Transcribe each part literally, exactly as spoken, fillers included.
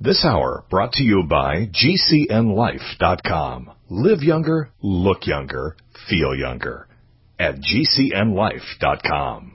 This hour brought to you by G C N life dot com. Live younger, look younger, feel younger at G C N life dot com.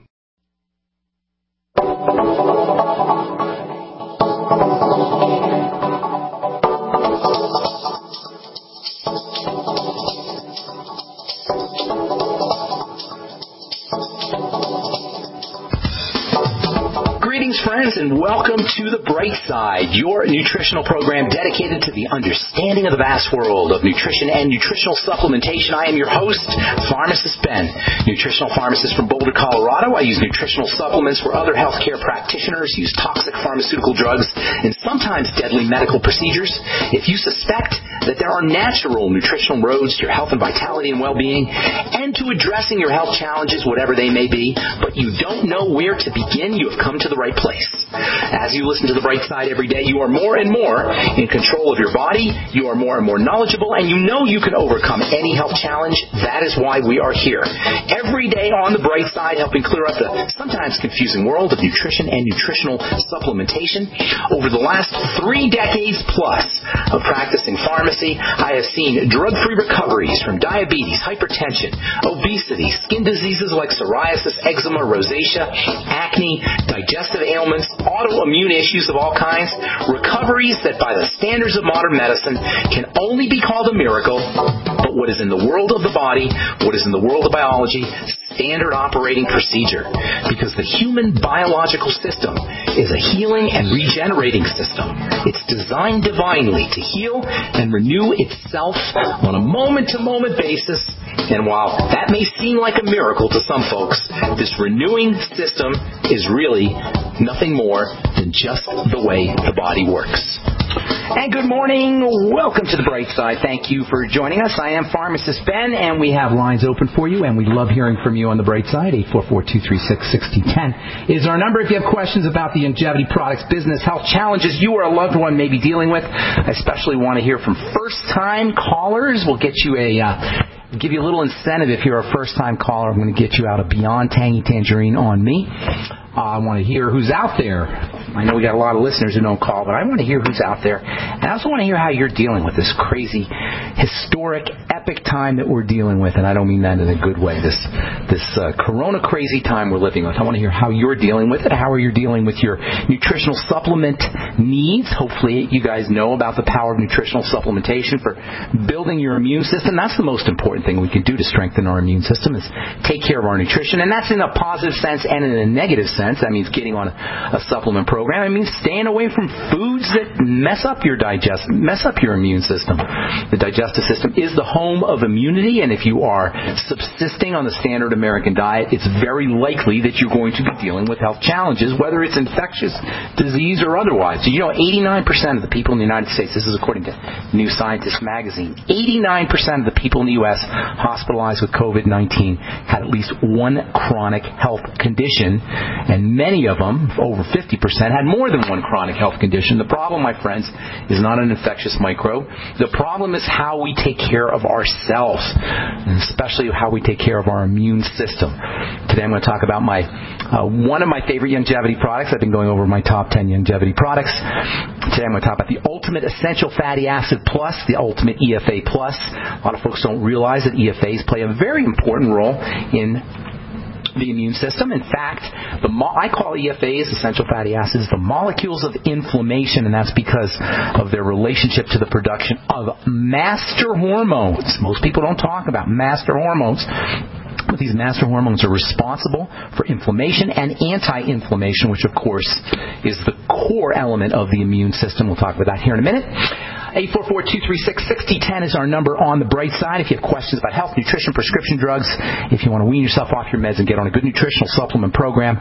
Greetings, friends, and welcome to The Bright Side, your nutritional program dedicated to the understanding of the vast world of nutrition and nutritional supplementation. I am your host, Pharmacist Ben, nutritional pharmacist from Boulder, Colorado. I use nutritional supplements where other healthcare practitioners use toxic pharmaceutical drugs and sometimes deadly medical procedures. If you suspect that there are natural nutritional roads to your health and vitality and well-being and to addressing your health challenges, whatever they may be, but you don't know where to begin, you have come to the right place. As you listen to The Bright Side every day, you are more and more in control of your body, you are more and more knowledgeable, and you know you can overcome any health challenge. That is why we are here. Every day on The Bright Side, helping clear up the sometimes confusing world of nutrition and nutritional supplementation. Over the last three decades plus of practicing pharmacy, I have seen drug-free recoveries from diabetes, hypertension, obesity, skin diseases like psoriasis, eczema, rosacea, acne, digestive ailments, autoimmune issues of all kinds, recoveries that by the standards of modern medicine can only be called a miracle, but what is in the world of the body, what is in the world of biology, standard operating procedure. Because the human biological system is a healing and regenerating system. It's designed divinely to heal and renew itself on a moment-to-moment basis. And while that may seem like a miracle to some folks, this renewing system is really nothing more than just the way the body works. And good morning. Welcome to The Bright Side. Thank you for joining us. I am Pharmacist Ben, and we have lines open for you, and we love hearing from you on The Bright Side. eight four four, two three six, six zero one zero is our number. If you have questions about the Youngevity products, business, health challenges you or a loved one may be dealing with, I especially want to hear from first-time callers. We'll get you a... Uh, give you a little incentive if you're a first-time caller. I'm going to get you out a Beyond Tangy Tangerine on me. Uh, I want to hear who's out there. I know we got a lot of listeners who don't call, but I want to hear who's out there. And I also want to hear how you're dealing with this crazy, historic, epic time that we're dealing with. And I don't mean that in a good way. This this uh, corona crazy time we're living with. I want to hear how you're dealing with it. How are you dealing with your nutritional supplement needs? Hopefully you guys know about the power of nutritional supplementation for building your immune system. That's the most important thing we can do to strengthen our immune system is take care of our nutrition. And that's in a positive sense and in a negative sense. That means getting on a, a supplement program. It means staying away from foods that mess up your digest, mess up your immune system. The digestive system is the home of immunity, and if you are subsisting on the standard American diet, it's very likely that you're going to be dealing with health challenges, whether it's infectious disease or otherwise. So you know, eighty-nine percent of the people in the United States, this is according to New Scientist magazine, eighty-nine percent of the people in the U S hospitalized with covid nineteen had at least one chronic health condition, and many of them, over fifty percent, had more than one chronic health condition. The problem, my friends, is not an infectious microbe. The problem is how we take care of ourselves, and especially how we take care of our immune system. Today I'm going to talk about my uh, one of my favorite Youngevity products. I've been going over my top ten Youngevity products. Today I'm going to talk about the Ultimate Essential Fatty Acid Plus, the Ultimate E F A Plus. A lot of folks don't realize that E F As play a very important role in the immune system. In fact, the mo- I call E F As, essential fatty acids, the molecules of inflammation, and that's because of their relationship to the production of master hormones. Most people don't talk about master hormones. But these master hormones are responsible for inflammation and anti-inflammation, which, of course, is the core element of the immune system. We'll talk about that here in a minute. eight four four, two three six, six zero one zero is our number on The Bright Side. If you have questions about health, nutrition, prescription drugs, if you want to wean yourself off your meds and get on a good nutritional supplement program,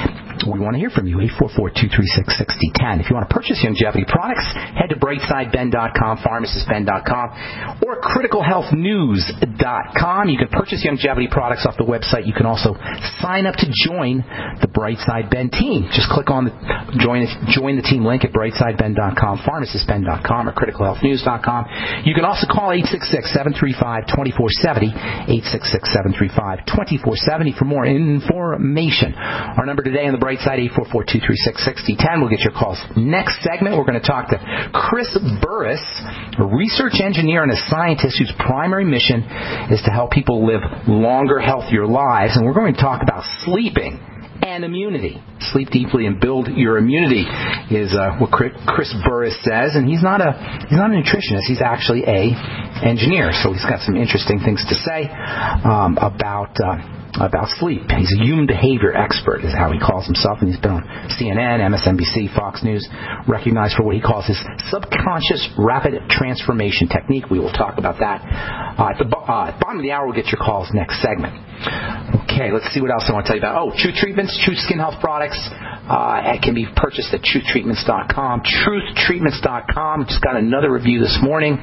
we want to hear from you. eight four four, two three six, six zero one zero. If you want to purchase Youngevity products, head to brightside ben dot com, pharmacist ben dot com, or critical health news dot com. You can purchase Youngevity products off the website. You can also sign up to join the Brightside Ben team. Just click on the join join the team link at brightside ben dot com, pharmacist ben dot com, or critical health news dot com. You can also call eight six six, seven three five, two four seven zero, eight six six, seven three five, two four seven zero for more information. Our number today on the Bright Brightside, eight four four, two three six, six zero one zero. We'll get your calls. Next segment, we're going to talk to Chris Burris, a research engineer and a scientist whose primary mission is to help people live longer, healthier lives. And we're going to talk about sleeping and immunity. Sleep deeply and build your immunity is uh, what Chris Burris says, and he's not a he's not a nutritionist. He's actually a engineer, so he's got some interesting things to say um, about uh, about sleep. He's a human behavior expert, is how he calls himself, and he's been on C N N, M S N B C, Fox News, recognized for what he calls his subconscious rapid transformation technique. We will talk about that uh, at the bo- uh, bottom of the hour. We'll get your calls next segment. Okay, let's see what else I want to tell you about. Oh, Truth Treatments, Truth Skin Health Products. Uh, it can be purchased at truth treatments dot com. truth treatments dot com. Just got another review this morning.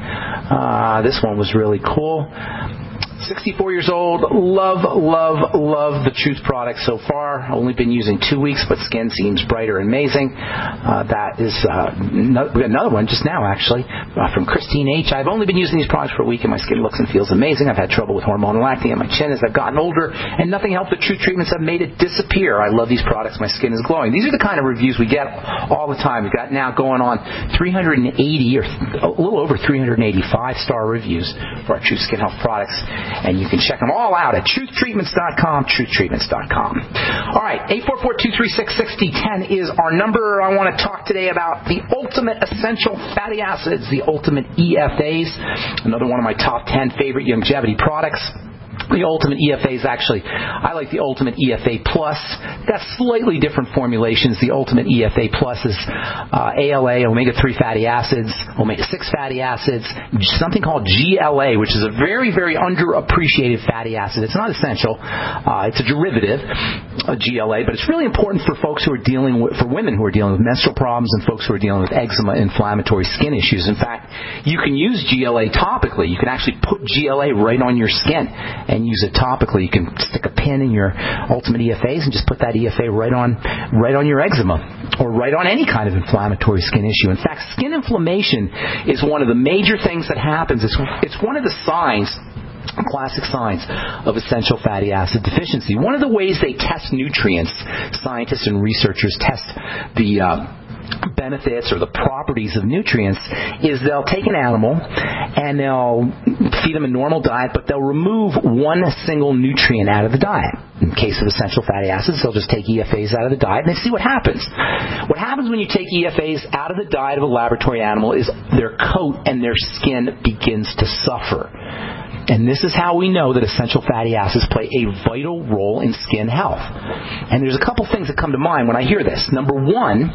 Uh, this one was really cool. sixty-four years old. Love, love, love the Truth products so far. Only been using two weeks, but skin seems brighter and amazing. Uh, that is uh, no, we got another one just now, actually, uh, from Christine H. I've only been using these products for a week, and my skin looks and feels amazing. I've had trouble with hormonal acne on my chin as I've gotten older, and nothing helped. The Truth treatments have made it disappear. I love these products. My skin is glowing. These are the kind of reviews we get all the time. We've got now going on three hundred eighty or a little over three hundred eighty-five star reviews for our Truth Skin Health products. And you can check them all out at truth treatments dot com, truth treatments dot com. All right, eight four four, two three six, six zero one zero is our number. I want to talk today about the ultimate essential fatty acids, the ultimate E F As, another one of my top ten favorite longevity products. The Ultimate E F A is actually, I like the Ultimate E F A Plus. Got slightly different formulations. The Ultimate E F A Plus is uh, A L A, omega three fatty acids, omega six fatty acids, something called G L A, which is a very, very underappreciated fatty acid. It's not essential. Uh, it's a derivative of G L A, but it's really important for folks who are dealing with, for women who are dealing with menstrual problems and folks who are dealing with eczema, inflammatory skin issues. In fact, you can use G L A topically. You can actually put G L A right on your skin and use it topically. You can stick a pin in your Ultimate E F As and just put that E F A right on right on your eczema or right on any kind of inflammatory skin issue. In fact, skin inflammation is one of the major things that happens. It's, it's one of the signs, classic signs of essential fatty acid deficiency. One of the ways they test nutrients, scientists and researchers test the uh, benefits or the properties of nutrients, is they'll take an animal and they'll feed them a normal diet, but they'll remove one single nutrient out of the diet. In the case of essential fatty acids, they'll just take E F As out of the diet and they see what happens. What happens when you take E F As out of the diet of a laboratory animal is their coat and their skin begins to suffer. And this is how we know that essential fatty acids play a vital role in skin health. And there's a couple things that come to mind when I hear this. Number one,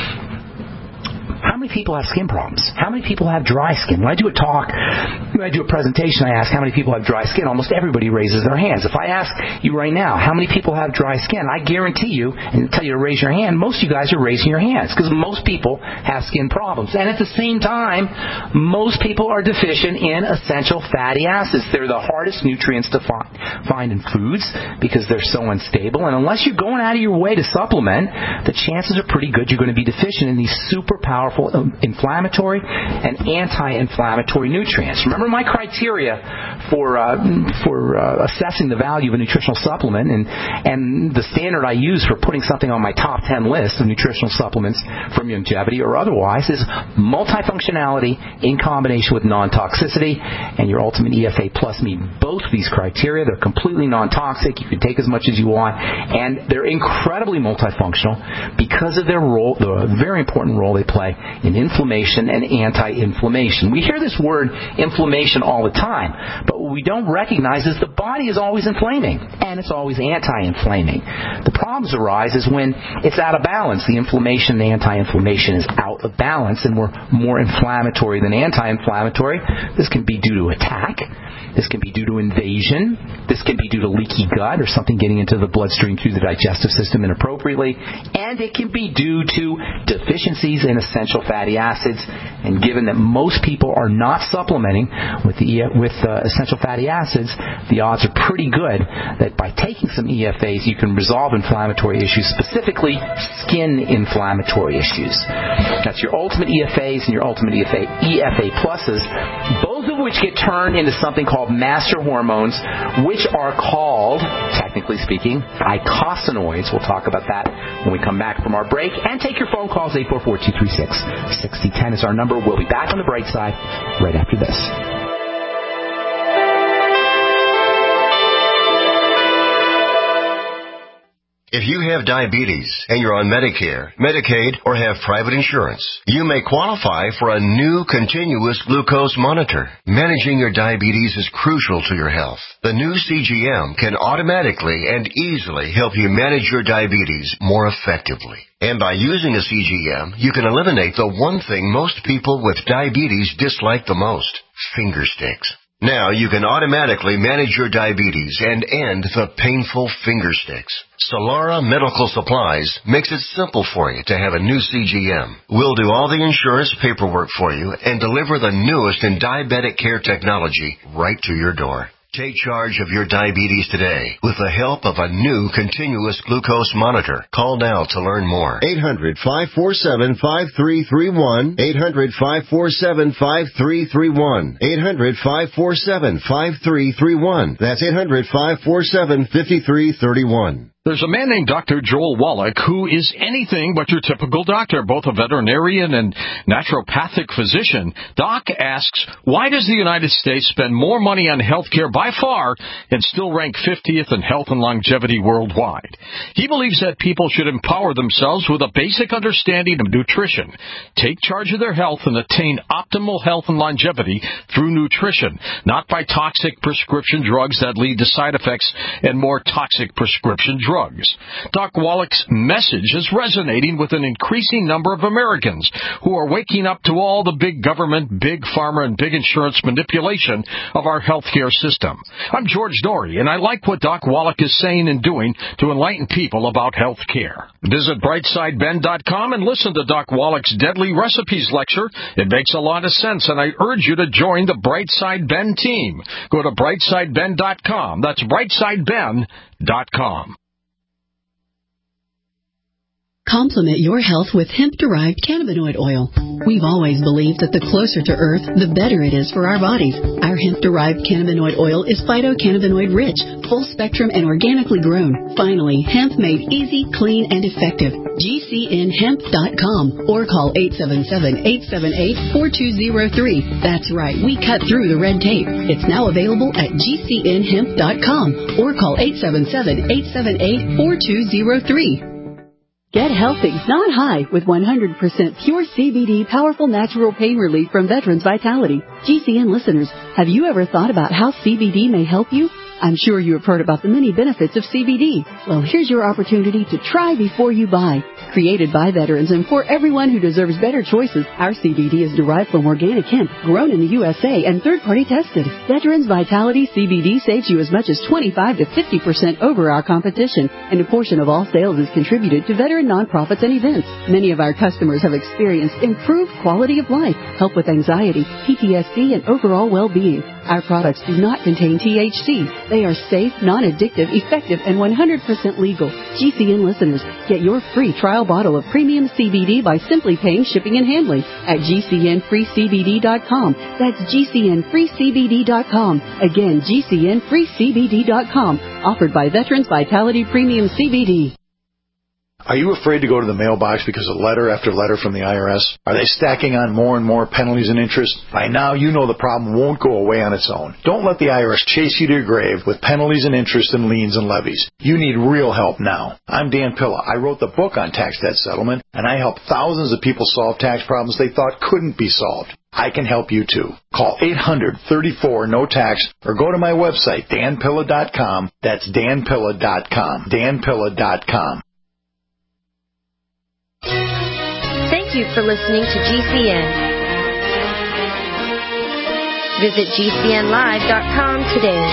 how many people have skin problems? How many people have dry skin? When I do a talk, when I do a presentation, I ask how many people have dry skin. Almost everybody raises their hands. If I ask you right now, how many people have dry skin, I guarantee you, and tell you to raise your hand, most of you guys are raising your hands because most people have skin problems. And at the same time, most people are deficient in essential fatty acids. They're the hardest nutrients to find, find in foods because they're so unstable. And unless you're going out of your way to supplement, the chances are pretty good you're going to be deficient in these super powerful inflammatory and anti-inflammatory nutrients. Remember my criteria for uh, for uh, assessing the value of a nutritional supplement, and and the standard I use for putting something on my top ten list of nutritional supplements from longevity or otherwise is multifunctionality in combination with non-toxicity, and your Ultimate E F A Plus meet both these criteria. They're completely non-toxic. You can take as much as you want, and they're incredibly multifunctional because of their role, the very important role they play in inflammation and anti-inflammation. We hear this word inflammation all the time, but what we don't recognize is the body is always inflaming, and it's always anti-inflaming. The problems arise is when it's out of balance. The inflammation, the anti-inflammation is out of balance, and we're more inflammatory than anti-inflammatory. This can be due to attack. This can be due to invasion. This can be due to leaky gut or something getting into the bloodstream through the digestive system inappropriately. And it can be due to deficiencies in essential fatty acids. And given that most people are not supplementing with the with uh, essential fatty acids, the odds are pretty good that by taking some E F As, you can resolve inflammatory issues, specifically skin inflammatory issues. That's your Ultimate E F As and your Ultimate E F A, E F A Pluses. Both of of which get turned into something called master hormones, which are called, technically speaking, eicosanoids. We'll talk about that when we come back from our break. And take your phone calls. eight four four, two three six, six zero one zero is our number. We'll be back on the Bright Side right after this. If you have diabetes and you're on Medicare, Medicaid, or have private insurance, you may qualify for a new continuous glucose monitor. Managing your diabetes is crucial to your health. The new C G M can automatically and easily help you manage your diabetes more effectively. And by using a C G M, you can eliminate the one thing most people with diabetes dislike the most, finger sticks. Now you can automatically manage your diabetes and end the painful finger sticks. Solara Medical Supplies makes it simple for you to have a new C G M. We'll do all the insurance paperwork for you and deliver the newest in diabetic care technology right to your door. Take charge of your diabetes today with the help of a new continuous glucose monitor. Call now to learn more. eight hundred, five four seven, five three three one. eight hundred, five four seven, five three three one. eight hundred, five four seven, five three three one. That's eight hundred, five four seven, five three three one. There's a man named Doctor Joel Wallach who is anything but your typical doctor, both a veterinarian and naturopathic physician. Doc asks, why does the United States spend more money on health care by far and still rank fiftieth in health and longevity worldwide? He believes that people should empower themselves with a basic understanding of nutrition, take charge of their health, and attain optimal health and longevity through nutrition, not by toxic prescription drugs that lead to side effects and more toxic prescription drugs. Drugs. Doc Wallach's message is resonating with an increasing number of Americans who are waking up to all the big government, big pharma, and big insurance manipulation of our healthcare system. I'm George Dory, and I like what Doc Wallach is saying and doing to enlighten people about health care. Visit brightside ben dot com and listen to Doc Wallach's Deadly Recipes lecture. It makes a lot of sense, and I urge you to join the Brightside Ben team. Go to brightside ben dot com. That's brightside ben dot com. Complement your health with hemp-derived cannabinoid oil. We've always believed that the closer to Earth, the better it is for our bodies. Our hemp-derived cannabinoid oil is phytocannabinoid-rich, full-spectrum, and organically grown. Finally, hemp made easy, clean, and effective. G C N hemp dot com or call eight seven seven, eight seven eight, four two zero three. That's right, we cut through the red tape. It's now available at G C N hemp dot com or call eight seven seven, eight seven eight, four two zero three. Get healthy, not high, with one hundred percent pure C B D powerful natural pain relief from Veterans Vitality. G C N listeners, have you ever thought about how C B D may help you? I'm sure you have heard about the many benefits of C B D. Well, here's your opportunity to try before you buy. Created by veterans and for everyone who deserves better choices, our C B D is derived from organic hemp, grown in the U S A and third-party tested. Veterans Vitality C B D saves you as much as twenty-five to fifty percent over our competition, and a portion of all sales is contributed to veteran nonprofits and events. Many of our customers have experienced improved quality of life, help with anxiety, P T S D, and overall well-being. Our products do not contain T H C. They are safe, non-addictive, effective, and one hundred percent legal. G C N listeners, get your free trial bottle of premium C B D by simply paying shipping and handling at G C N free C B D dot com. That's G C N free C B D dot com. Again, G C N free C B D dot com. Offered by Veterans Vitality Premium C B D. Are you afraid to go to the mailbox because of letter after letter from the I R S? Are they stacking on more and more penalties and interest? By now, you know the problem won't go away on its own. Don't let the I R S chase you to your grave with penalties and interest and liens and levies. You need real help now. I'm Dan Pilla. I wrote the book on tax debt settlement, and I help thousands of people solve tax problems they thought couldn't be solved. I can help you too. Call eight hundred, thirty-four, no tax or go to my website, dan pilla dot com. That's dan pilla dot com. dan pilla dot com. Thank you for listening to G C N. Visit G C N live dot com today.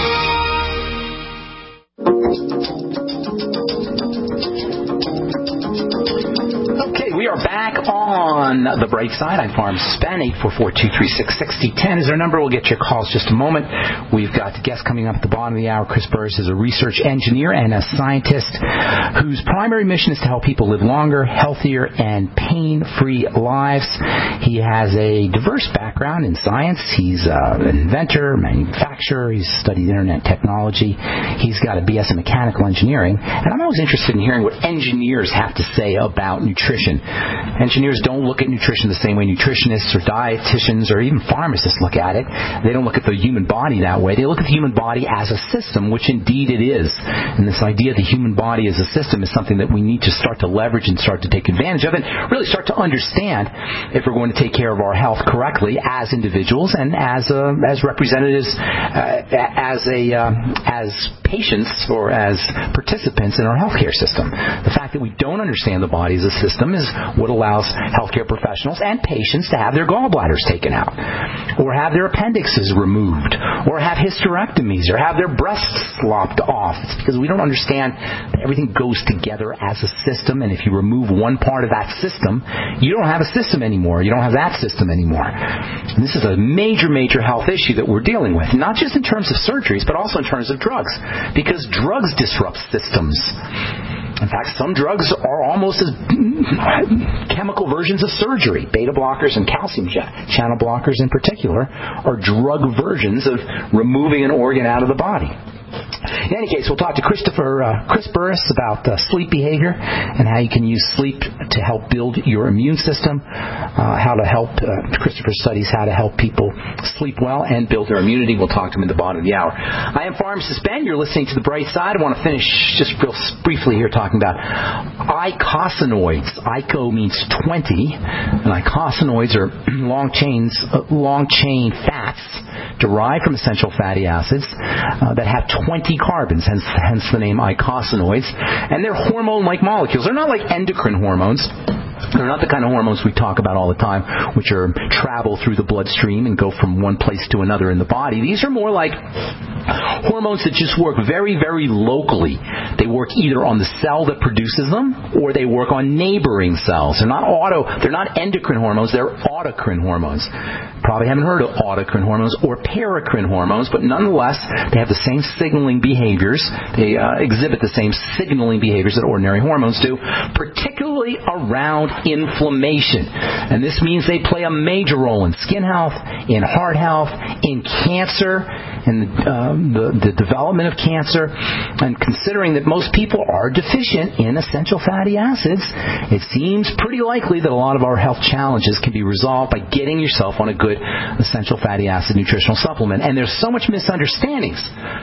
Okay, we are back on on the bright side. I'm Pharmacist Ben. eight four four, two three six, six zero one zero is our number. We'll get your calls just a moment. We've got the guest coming up at the bottom of the hour. Chris Burres is a research engineer and a scientist whose primary mission is to help people live longer, healthier, and pain-free lives. He has a diverse background in science. He's uh, an inventor, manufacturer. He's studied internet technology. He's got a B S in mechanical engineering. And I'm always interested in hearing what engineers have to say about nutrition. Engineers don't look at nutrition the same way nutritionists or dietitians or even pharmacists look at it. They don't look at the human body that way. They look at the human body as a system, which indeed it is. And this idea of the human body as a system is something that we need to start to leverage and start to take advantage of and really start to understand if we're going to take care of our health correctly as individuals and as uh, as representatives, uh, as a uh, as patients or as participants in our healthcare system. The fact that we don't understand the body as a system is what allows healthcare professionals and patients to have their gallbladders taken out, or have their appendixes removed, or have hysterectomies, or have their breasts lopped off. It's because we don't understand that everything goes together as a system, and if you remove one part of that system, you don't have a system anymore. You don't have that system anymore. And this is a major, major health issue that we're dealing with, not just in terms of surgeries, but also in terms of drugs, because drugs disrupt systems. In fact, some drugs are almost as chemical versions of surgery. Beta blockers and calcium channel blockers in particular are drug versions of removing an organ out of the body. In any case, we'll talk to Christopher uh, Chris Burres about uh, sleep behavior and how you can use sleep to help build your immune system, uh, how to help, uh, Christopher studies how to help people sleep well and build their immunity. We'll talk to him at the bottom of the hour. I am Pharmacist Ben. You're listening to The Bright Side. I want to finish just real briefly here talking about eicosanoids. Ico means twenty, and eicosanoids are long chains, uh, long chain fats derived from essential fatty acids uh, that have twenty carbons, hence, hence the name eicosanoids. And they're hormone-like molecules. They're not like endocrine hormones. They're not the kind of hormones we talk about all the time, which are travel through the bloodstream and go from one place to another in the body. These are more like hormones that just work very, very locally. They work either on the cell that produces them, or they work on neighboring cells. They're not auto. They're not endocrine hormones. They're autocrine hormones. Probably haven't heard of autocrine hormones or paracrine hormones, but nonetheless, they have the same signaling behaviors. They uh, exhibit the same signaling behaviors that ordinary hormones do, particularly around inflammation. And this means they play a major role in skin health, in heart health, in cancer, in um, the, the development of cancer. And considering that most people are deficient in essential fatty acids, it seems pretty likely that a lot of our health challenges can be resolved by getting yourself on a good essential fatty acid nutritional supplement. And there's so much misunderstandings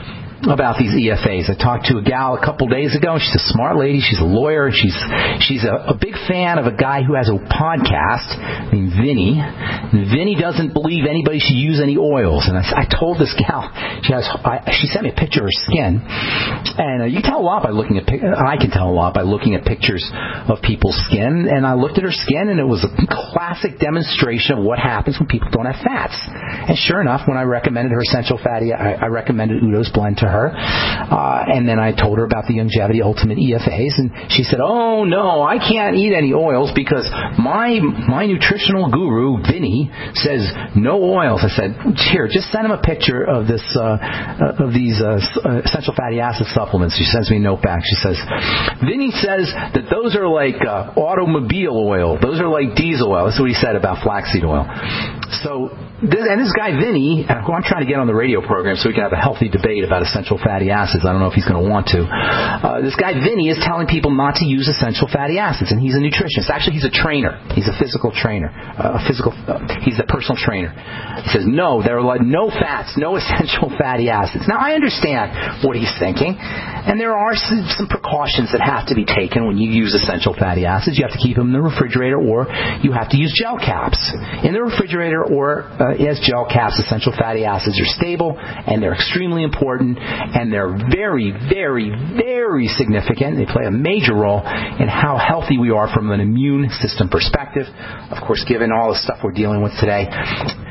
about these E F As. I talked to a gal a couple days ago. She's a smart lady. She's a lawyer. She's she's a, a big fan of a guy who has a podcast named Vinny. And Vinny doesn't believe anybody should use any oils. And I, I told this gal, she has, I, she sent me a picture of her skin. And uh, you can tell a lot by looking at, I can tell a lot by looking at pictures of people's skin. And I looked at her skin, and it was a classic demonstration of what happens when people don't have fats. And sure enough, when I recommended her essential fatty, I, I recommended Udo's blend to her, uh, and then I told her about the Youngevity Ultimate E F As, and she said, "Oh no, I can't eat any oils because my my nutritional guru Vinny says no oils." I said, "Here, just send him a picture of this uh, of these uh, essential fatty acid supplements." She sends me a note back. She says, "Vinny says that those are like uh, automobile oil. Those are like diesel oil." That's what he said about flaxseed oil. So, this, and this guy Vinny, who I'm trying to get on the radio program so we can have a healthy debate about essential fatty acids. I don't know if he's going to want to. Uh, this guy Vinny is telling people not to use essential fatty acids, and he's a nutritionist. Actually, he's a trainer. He's a physical trainer. Uh, a physical. Uh, he's a personal trainer. He says no, there are like no fats, no essential fatty acids. Now, I understand what he's thinking, and there are some, some precautions that have to be taken when you use essential fatty acids. You have to keep them in the refrigerator, or you have to use gel caps in the refrigerator, or uh, as gel caps. Essential fatty acids are stable, and they're extremely important, and they're very, very, very significant. They play a major role in how healthy we are from an immune system perspective. Of course, given all the stuff we're dealing with today,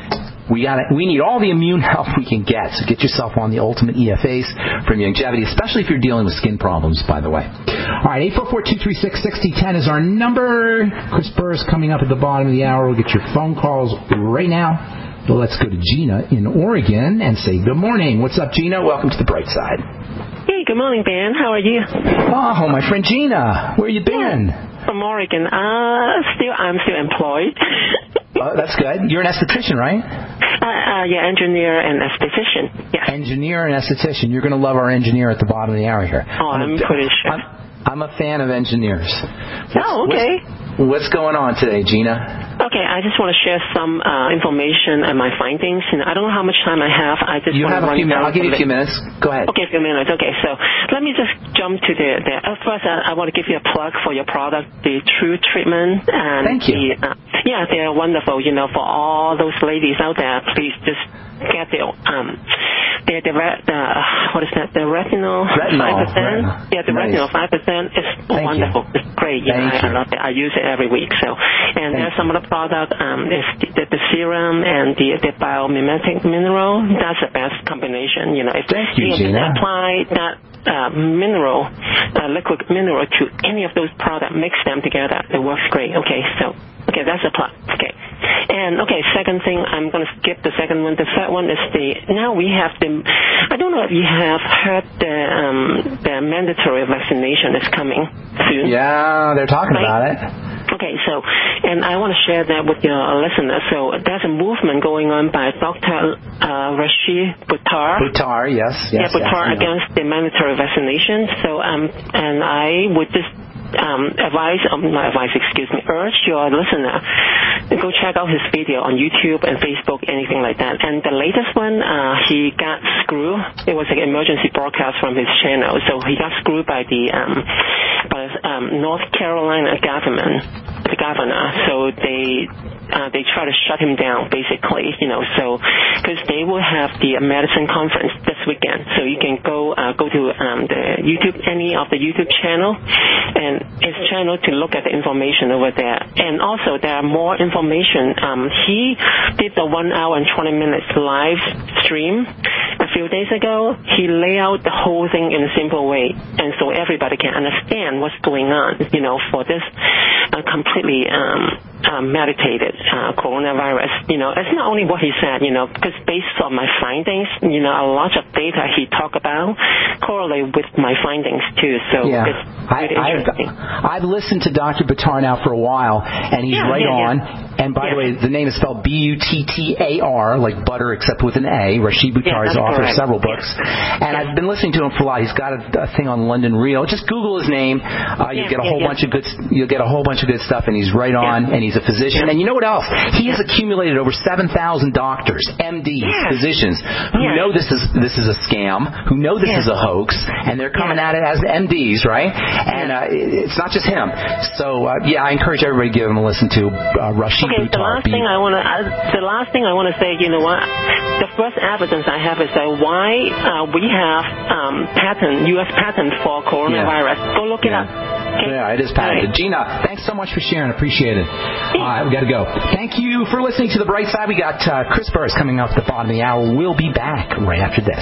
We got we need all the immune help we can get. So get yourself on the Ultimate E F As for longevity, especially if you're dealing with skin problems, by the way. All right, eight four four, two three six, six zero one zero is our number. Chris Burris coming up at the bottom of the hour. We'll get your phone calls right now. Well, let's go to Gina in Oregon and say good morning. What's up, Gina? Welcome to the Bright Side. Hey, good morning, Ben. How are you? Oh, my friend Gina. Where you been? Yeah, from Oregon. Uh, still, I'm still employed. Oh, that's good. You're an esthetician, right? Uh, uh, yeah, engineer and esthetician. Yeah. Engineer and esthetician. You're going to love our engineer at the bottom of the hour here. Oh, I'm, I'm pretty sure. I'm, I'm a fan of engineers. What's, oh, okay. What's, what's going on today, Gina? Okay, I just want to share some uh, information and my findings. And I don't know how much time I have. I just you want have to a run few minutes. I'll give you a few bit. minutes. Go ahead. Okay, a few minutes. Okay, so let me just jump to the. the uh, first, I, I want to give you a plug for your product, the True Treatment. And Thank you. The, uh, yeah, they're wonderful. You know, for all those ladies out there, please just get the um, the the, the what is that? The retinol five percent. Yeah, the nice. retinol five percent is Thank wonderful. You. It's great. Yeah, I, I love it. I use it every week. So, and Thank there's some other product. Um, is the, the, the serum and the the biomimetic mineral. That's the best combination. You know, if Thank you, you can Gina. apply that uh, mineral, uh, liquid mineral to any of those products, mix them together, it works great. Okay, so okay, that's a plug. Okay. And, okay, second thing, I'm going to skip the second one. The third one is the, now we have the, I don't know if you have heard the um, the mandatory vaccination is coming soon. Yeah, they're talking right? about it. Okay, so, and I want to share that with your listeners. So there's a movement going on by Doctor Uh, Rashid Buttar. Buttar, yes. yes yeah, Buttar yes, against the mandatory vaccination. So, um, and I would just Um, advise, um, not advise, excuse me, urge your listener to go check out his video on YouTube and Facebook, anything like that. And the latest one, uh, he got screwed. It was like an emergency broadcast from his channel. So he got screwed by the um, by um, North Carolina government, the governor. So they uh, they try to shut him down, basically, you know. So because they will have the medicine conference this weekend, so you can go uh, go to um, the YouTube, any of the YouTube channel, and his channel to look at the information over there. And also there are more information. Um, he did the one hour and twenty minutes live stream a few days ago. He laid out the whole thing in a simple way, and so everybody can understand what's going on, you know, for this uh, completely um, uh, meditated uh, coronavirus. You know, it's not only what he said, you know, because based on my findings, you know, a lot of data he talked about correlate with my findings too. So yeah. it's really I, interesting. I've, I've listened to Doctor Buttar now for a while, and he's yeah, right yeah, on. Yeah. And by yeah. the way, the name is spelled B U T T A R, like butter except with an A. Rashid Buttar yeah, is the author correct. of several books. Yeah. And yeah. I've been listening to him for a while. He's got a, a thing on London Real. Just Google his name. Uh, you yeah, get a yeah, whole yeah. bunch of good. You'll get a whole bunch of good stuff. And he's right on. Yeah. And he's a physician. Yeah. And you know what else? He has accumulated over seven thousand doctors, M Ds, yeah. physicians who yeah. know this is this is a scam, who know this yeah. is a hoax, and they're coming yeah. at it as M Ds, right? And uh, it's not just him. So uh, yeah, I encourage everybody to give him a listen to uh, Rashid okay, Buttar. the last thing I want to, uh, the last thing I want to say, you know what? The first evidence I have is that why uh, we have um, patent, U S patent for coronavirus. Yeah. Go look it yeah. up. Okay? Yeah, it is patented. Right. Gina, thanks so much for sharing. Appreciate it. All right, we got to go. Thank you for listening to The Bright Side. We got uh, Chris Burris coming up at the bottom of the hour. We'll be back right after this.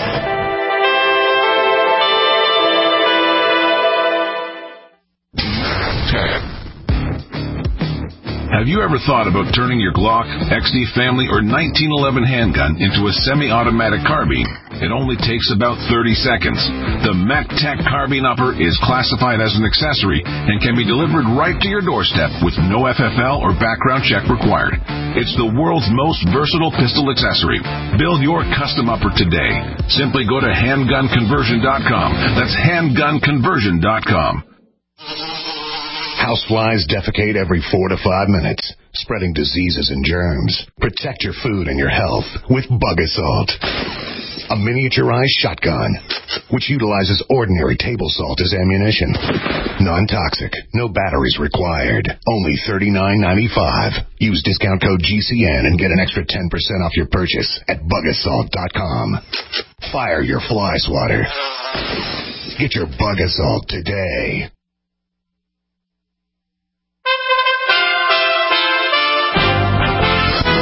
Have you ever thought about turning your Glock, X D Family, or nineteen eleven handgun into a semi-automatic carbine? It only takes about thirty seconds. The MacTac Carbine Upper is classified as an accessory and can be delivered right to your doorstep with no F F L or background check required. It's the world's most versatile pistol accessory. Build your custom upper today. Simply go to handgun conversion dot com. That's handgun conversion dot com. Houseflies defecate every four to five minutes, spreading diseases and germs. Protect your food and your health with Bug Assault, a miniaturized shotgun which utilizes ordinary table salt as ammunition. Non-toxic, no batteries required. Only thirty-nine ninety-five. Use discount code G C N and get an extra ten percent off your purchase at bug assault dot com. Fire your fly swatter. Get your Bug Assault today. You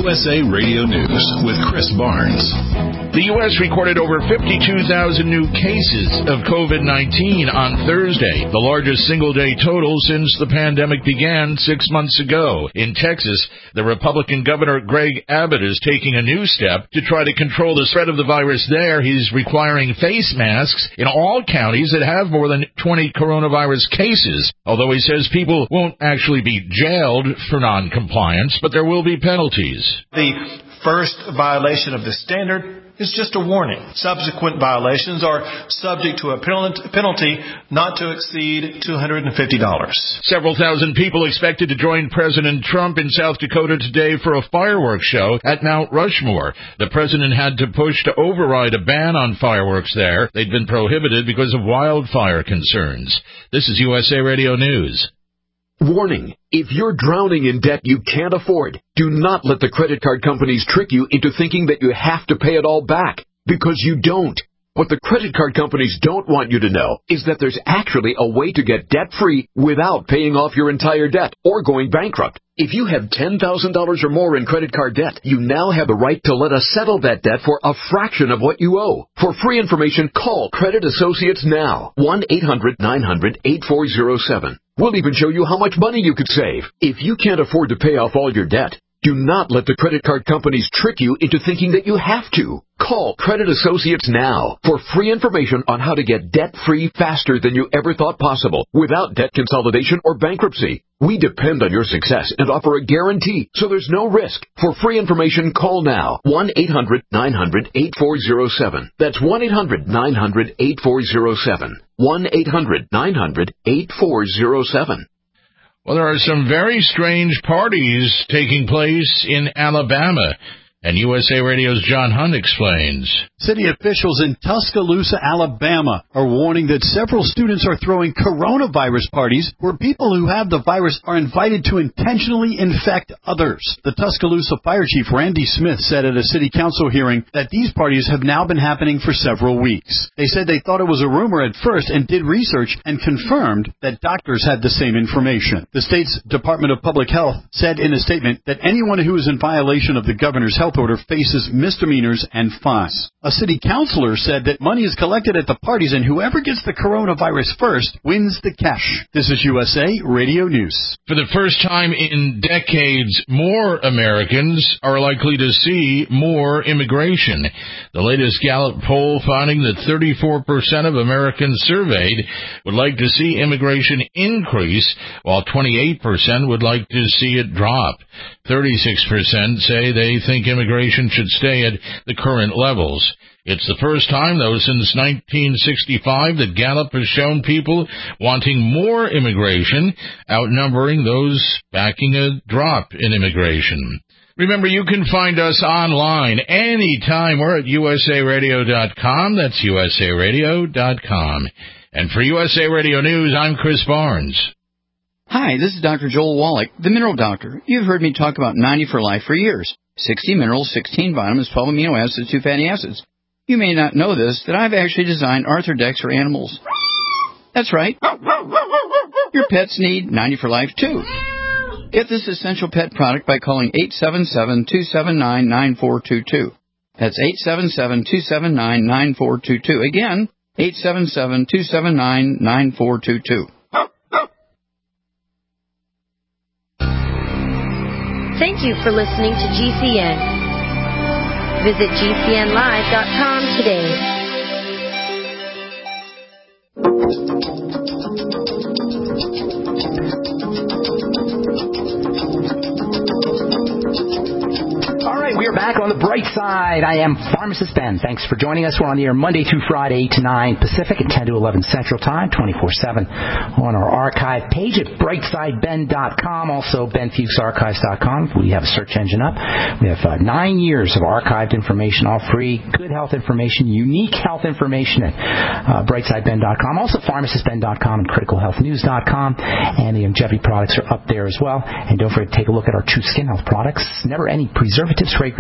U S A Radio News with Chris Barnes. The U S recorded over fifty-two thousand new cases of COVID nineteen on Thursday, the largest single-day total since the pandemic began six months ago. In Texas, the Republican Governor Greg Abbott is taking a new step to try to control the spread of the virus there. He's requiring face masks in all counties that have more than twenty coronavirus cases, although he says people won't actually be jailed for noncompliance, but there will be penalties. The first violation of the standard is just a warning. Subsequent violations are subject to a penalty not to exceed two hundred fifty dollars. Several thousand people expected to join President Trump in South Dakota today for a fireworks show at Mount Rushmore. The president had to push to override a ban on fireworks there. They'd been prohibited because of wildfire concerns. This is U S A Radio News. Warning, if you're drowning in debt you can't afford, do not let the credit card companies trick you into thinking that you have to pay it all back, because you don't. What the credit card companies don't want you to know is that there's actually a way to get debt-free without paying off your entire debt or going bankrupt. If you have ten thousand dollars or more in credit card debt, you now have the right to let us settle that debt for a fraction of what you owe. For free information, call Credit Associates now. one eight hundred nine hundred eight four zero seven. We'll even show you how much money you could save. If you can't afford to pay off all your debt, do not let the credit card companies trick you into thinking that you have to. Call Credit Associates now for free information on how to get debt-free faster than you ever thought possible without debt consolidation or bankruptcy. We depend on your success and offer a guarantee, so there's no risk. For free information, call now. one eight hundred nine hundred eight four zero seven. That's one eight hundred nine hundred eight four zero seven. one eight hundred nine hundred eight four zero seven. Well, there are some very strange parties taking place in Alabama, and U S A Radio's John Hunt explains. City officials in Tuscaloosa, Alabama, are warning that several students are throwing coronavirus parties where people who have the virus are invited to intentionally infect others. The Tuscaloosa Fire Chief Randy Smith said at a city council hearing that these parties have now been happening for several weeks. They said they thought it was a rumor at first and did research and confirmed that doctors had the same information. The state's Department of Public Health said in a statement that anyone who is in violation of the governor's health order faces misdemeanors and fines. A city councilor said that money is collected at the parties and whoever gets the coronavirus first wins the cash. This is U S A Radio News. For the first time in decades, more Americans are likely to see more immigration. The latest Gallup poll finding that thirty-four percent of Americans surveyed would like to see immigration increase, while twenty-eight percent would like to see it drop. thirty-six percent say they think immigration should stay at the current levels. It's the first time, though, since nineteen sixty-five that Gallup has shown people wanting more immigration, outnumbering those backing a drop in immigration. Remember, you can find us online anytime. We're at U S A radio dot com. That's U S A radio dot com. And for U S A Radio News, I'm Chris Barnes. Hi, this is Doctor Joel Wallach, the Mineral Doctor. You've heard me talk about ninety for Life for years. sixty minerals, sixteen vitamins, twelve amino acids, two fatty acids. You may not know this, that I've actually designed Arthrodex for animals. That's right. Your pets need ninety for Life, too. Get this essential pet product by calling eight seven seven, two seven nine, nine four two two. That's eight seven seven, two seven nine, nine four two two. Again, eight seven seven, two seven nine, nine four two two. Thank you for listening to G C N. Visit G C N live dot com today. All right, we are back on the bright side. I am Pharmacist Ben. Thanks for joining us. We're on the air Monday through Friday, eight to nine Pacific and ten to eleven Central Time, twenty-four seven on our archive page at brightside ben dot com, also ben fuchs archives dot com. We have a search engine up. We have uh, nine years of archived information, all free, good health information, unique health information at uh, brightside ben dot com. Also pharmacist ben dot com and critical health news dot com. And the Youngevity products are up there as well. And don't forget to take a look at our True Skin Health products. Never any preservatives, fragrances,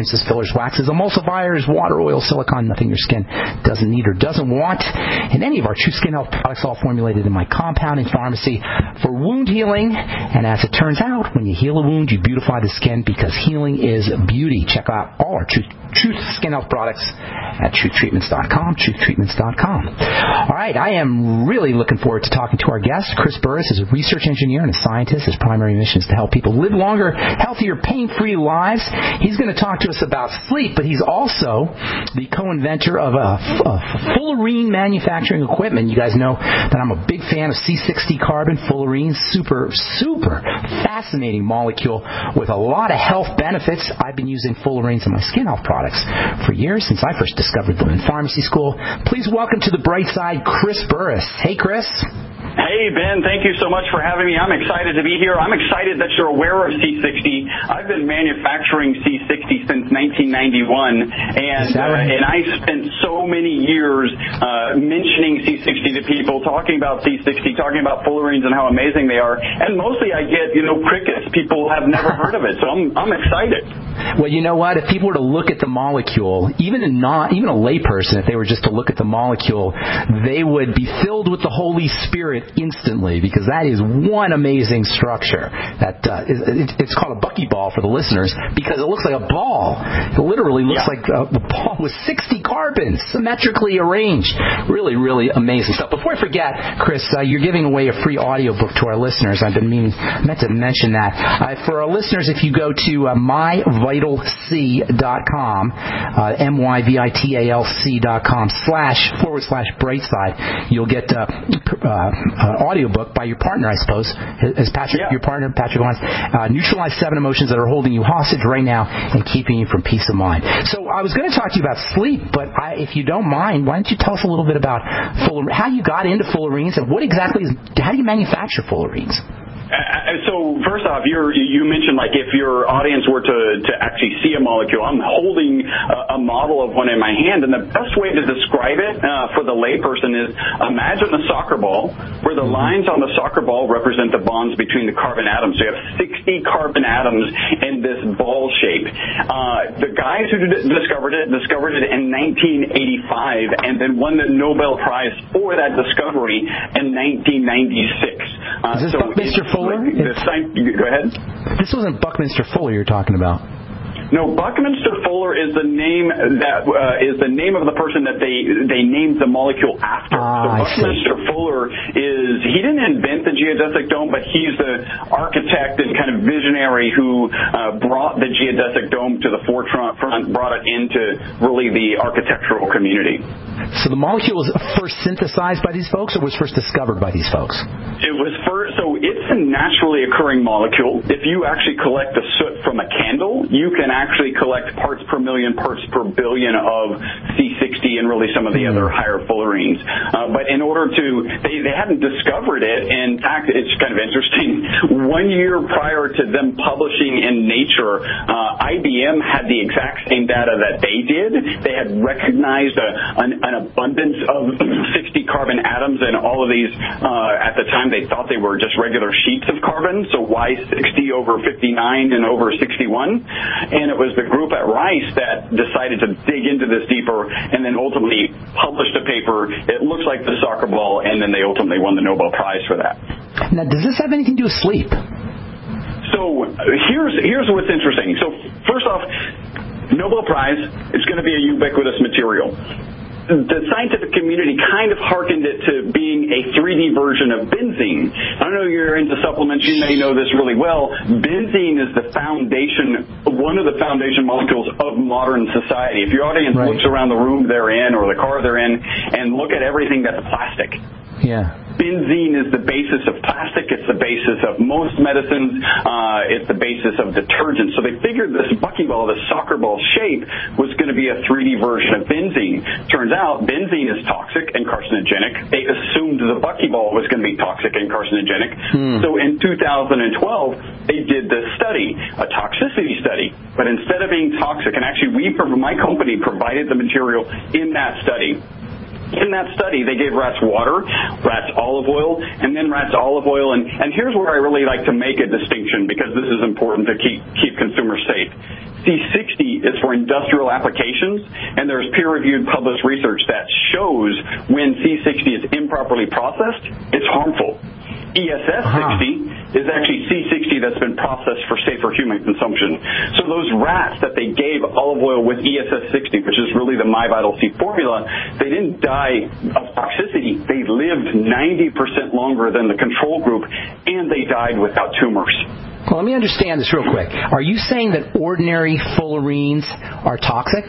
rinses, fillers, waxes, emulsifiers, water, oil, silicone, nothing your skin doesn't need or doesn't want. And any of our True Skin Health products, all formulated in my compounding pharmacy for wound healing. And as it turns out, when you heal a wound, you beautify the skin because healing is beauty. Check out all our True, True Skin Health products at truth treatments dot com, truth treatments dot com. All right, I am really looking forward to talking to our guest. Chris Burres is a research engineer and a scientist. His primary mission is to help people live longer, healthier, pain-free lives. He's going to talk to us about sleep, but he's also the co-inventor of a, a fullerene manufacturing equipment. You guys know that I'm a big fan of C sixty carbon. Fullerene, super, super fascinating molecule with a lot of health benefits. I've been using fullerenes in my skin health products for years, since I first discovered them in pharmacy school. Please welcome to the bright side, Chris Burres. Hey, Chris. Hey, Ben, thank you so much for having me. I'm excited to be here. I'm excited that you're aware of C sixty. I've been manufacturing C sixty since nineteen ninety-one, and uh, and I spent so many years uh, mentioning C sixty to people, talking about C sixty, talking about fullerenes and how amazing they are. And mostly I get, you know, crickets. People have never heard of it, so I'm I'm excited. Well, you know what? If people were to look at the molecule, even a not, even a layperson, if they were just to look at the molecule, they would be filled with the Holy Spirit instantly, because that is one amazing structure. That uh, it, it's called a buckyball for the listeners because it looks like a ball. It literally looks yeah. like a, a ball with sixty carbons symmetrically arranged. Really, really amazing stuff. Before I forget, Chris, uh, you're giving away a free audiobook to our listeners. I've been meaning, meant to mention that. Uh, for our listeners, if you go to uh, my vital c dot com, uh, M Y V I T A L C dot com slash forward slash brightside, you'll get uh, uh, uh, audiobook by your partner, I suppose. Is Patrick, yeah. your partner, Patrick Lawrence, uh, neutralize seven emotions that are holding you hostage right now and keeping you from peace of mind. So I was going to talk to you about sleep, but I, if you don't mind, why don't you tell us a little bit about fuller, how you got into fullerenes and what exactly is, how do you manufacture fullerenes? Uh, so first off, you're, you mentioned like if your audience were to, to actually see a molecule, I'm holding a, a model of one in my hand, and the best way to describe it uh, for the layperson is imagine a soccer ball where the lines on the soccer ball represent the bonds between the carbon atoms. So you have sixty carbon atoms in this ball shape. Uh, the guys who d- discovered it discovered it in nineteen eighty-five and then won the Nobel Prize for that discovery in nineteen ninety-six. Uh, is this so Mister Fuller? The science, go ahead. This wasn't Buckminster Fuller you're talking about. No, Buckminster Fuller is the name that uh, is the name of the person that they they named the molecule after. Ah, so Buckminster Fuller is he didn't invent the geodesic dome, but he's the architect and kind of visionary who uh, brought the geodesic dome to the forefront, brought it into really the architectural community. So the molecule was first synthesized by these folks, or was first discovered by these folks? It was first. So it's a naturally occurring molecule. If you actually collect the soot from a candle, you can actually collect parts per million, parts per billion of C sixty and really some of the other higher fullerenes. Uh, but in order to, they, they hadn't discovered it. In fact, it's kind of interesting. One year prior to them publishing in Nature, uh, I B M had the exact same data that they did. They had recognized a, an, an abundance of sixty carbon atoms in all of these. Uh, at the time, they thought they were just regular sheets of carbon. So why sixty over fifty-nine and over sixty-one? And it was the group at Rice that decided to dig into this deeper and then ultimately published a paper. It looks like the soccer ball, and then they ultimately won the Nobel Prize for that. Now, does this have anything to do with sleep? So here's here's what's interesting. So first off, Nobel Prize is going to be a ubiquitous material. The scientific community kind of hearkened it to being a three D version of benzene. I know you're into supplements. You may know this really well. Benzene is the foundation, one of the foundation molecules of modern society. If your audience right. looks around the room they're in or the car they're in and look at everything that's plastic. Yeah. Benzene is the basis of plastic. It's the basis of most medicines. Uh, it's the basis of detergents. So they figured this buckyball, this soccer ball shape, was going to be a three D version of benzene. Turns out benzene is toxic and carcinogenic. They assumed the buckyball was going to be toxic and carcinogenic. Hmm. So in two thousand twelve, they did this study, a toxicity study. But instead of being toxic, and actually we, my company provided the material in that study. In that study, they gave rats water, rats olive oil, and then rats olive oil. And, and here's where I really like to make a distinction, because this is important to keep keep consumers safe. C sixty is for industrial applications, and there's peer-reviewed published research that shows when C sixty is improperly processed, it's harmful. E S S sixty uh-huh. is actually C sixty that's been processed for safer human consumption. So those rats that they gave olive oil with E S S sixty, which is really the MyVital C formula, they didn't die of toxicity. They lived ninety percent longer than the control group, and they died without tumors. Well, let me understand this real quick. Are you saying that ordinary fullerenes are toxic?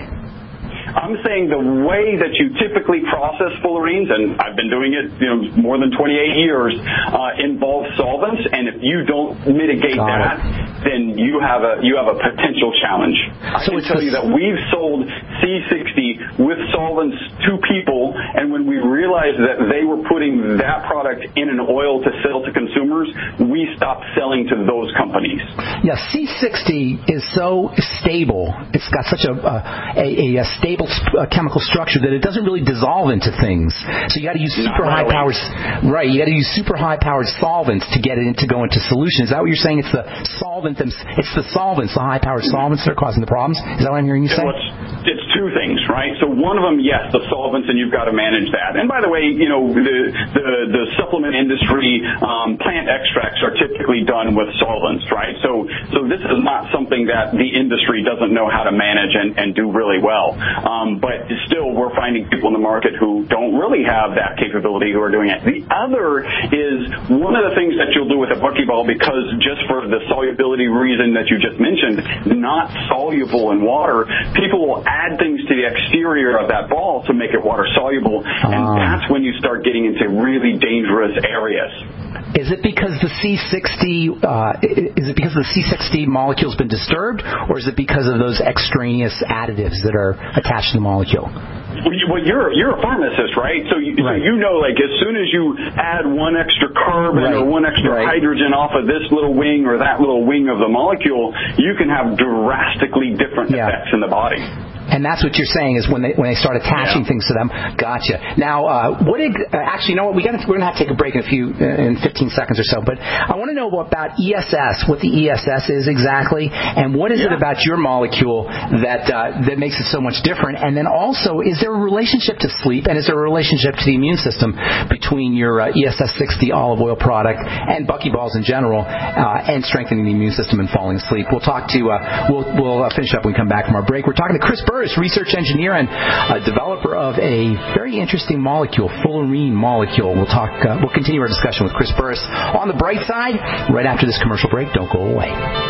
I'm saying the way that you typically process fullerenes, and I've been doing it, you know, more than twenty-eight years, uh, involves solvents, and if you don't mitigate Got that, it. then you have a you have a potential challenge. So I can tell you that we've sold C sixty with solvents to people, and when we realized that they were putting that product in an oil to sell to consumers, we stopped selling to those companies. Yeah, C sixty is so stable. It's got such a a, a stable uh, chemical structure that it doesn't really dissolve into things. So you got to use super high powered, right? You got to use super high powered solvents to get it in, to go into solution. Is that what you're saying? It's the solvent, it's the solvents, the high powered solvents that are causing the problems. Is that what I'm hearing you say? Well, it's, it's two things, right? So one of them, yes, the solvents, and you've got to manage that. And by the way, you know, the the, the supplement industry, um, plant extracts are typically done with solvents, right? So so this is not something that the industry doesn't know how to manage and, and do really well. Um, but still, we're finding people in the market who don't really have that capability who are doing it. The other is one of the things that you'll do with a buckyball, because just for the solubility reason that you just mentioned, not soluble in water, people will add things to the exterior of that ball to make it water soluble, and uh. that's when you start getting into really dangerous areas. Is it because the C sixty uh, is it because the C sixty molecule's been disturbed, or is it because of those extraneous additives that are attached to the molecule? Well, you're you're a pharmacist, right? So you, right. so you know, like, as soon as you add one extra carbon right. or one extra right. hydrogen off of this little wing or that little wing of the molecule, you can have drastically different yeah. effects in the body. And that's what you're saying is when they when they start attaching yeah. things to them. Gotcha. Now, uh, what? Did, uh, actually, you know what? We got we're gonna have to take a break in a few uh, in fifteen seconds or so. But I want to know about E S S. What the E S S is exactly, and what is yeah. it about your molecule that uh, that makes it so much different? And then also, is there a relationship to sleep, and is there a relationship to the immune system between your uh, E S S sixty olive oil product and buckyballs in general, uh, and strengthening the immune system and falling asleep? We'll talk to. Uh, we'll we'll uh, finish up when we come back from our break. We're talking to Chris Burris, research engineer and uh, developer of a very interesting molecule, fullerene molecule. We'll talk. Uh, we'll continue our discussion with Chris Burris on the bright side right after this commercial break. Don't go away.